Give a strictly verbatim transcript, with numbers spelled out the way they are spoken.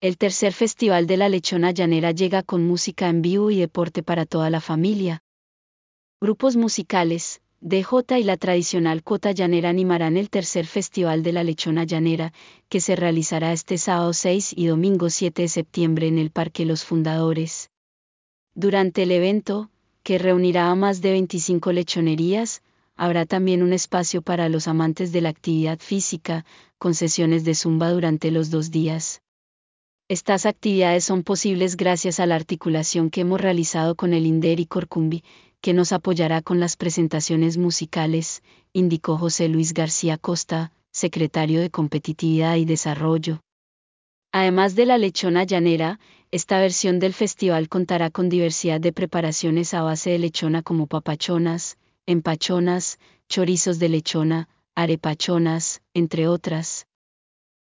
El tercer Festival de la Lechona Llanera llega con música en vivo y deporte para toda la familia. Grupos musicales, D J y la tradicional Cuota Llanera animarán el tercer Festival de la Lechona Llanera, que se realizará este sábado seis y domingo siete de septiembre en el Parque Los Fundadores. Durante el evento, que reunirá a más de veinticinco lechonerías, habrá también un espacio para los amantes de la actividad física, con sesiones de zumba durante los dos días. Estas actividades son posibles gracias a la articulación que hemos realizado con el INDER y Corcumbi, que nos apoyará con las presentaciones musicales, indicó José Luis García Costa, secretario de Competitividad y Desarrollo. Además de la lechona llanera, esta versión del festival contará con diversidad de preparaciones a base de lechona como papachonas, empachonas, chorizos de lechona, arepachonas, entre otras.